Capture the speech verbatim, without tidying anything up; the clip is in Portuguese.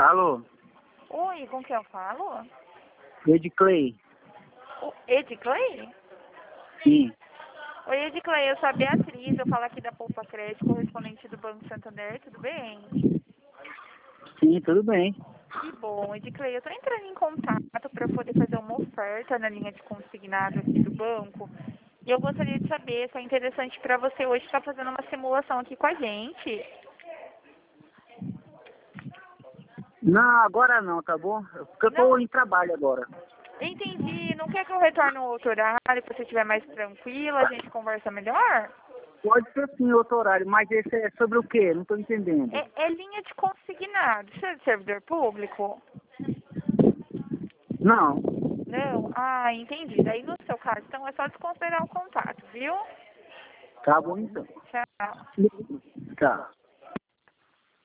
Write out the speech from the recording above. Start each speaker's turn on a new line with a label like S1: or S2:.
S1: Alô?
S2: Oi, com quem eu falo?
S1: Edclay?
S2: O Edclay?
S1: Sim.
S2: Oi, Edclay, eu sou a Beatriz, eu falo aqui da Poupa Crédito, correspondente do Banco Santander, tudo bem?
S1: Sim, tudo bem.
S2: Que bom, Edclay, eu tô entrando em contato para poder fazer uma oferta na linha de consignado aqui do banco. E eu gostaria de saber se é interessante para você hoje estar fazendo uma simulação aqui com a gente.
S1: Não, agora não, tá bom? Porque eu tô
S2: Não,
S1: em trabalho agora.
S2: entendi. Não quer que eu retorne no outro horário, para você estiver mais tranquila, a gente conversa melhor?
S1: Pode ser sim outro horário, mas esse é sobre o quê? Não tô entendendo.
S2: É, é linha de consignado. Você é de servidor público?
S1: Não.
S2: Não? Ah, entendi. Daí no seu caso, então é só desconsiderar o contato, viu?
S1: Tá bom então.
S2: Tchau.
S1: Tá.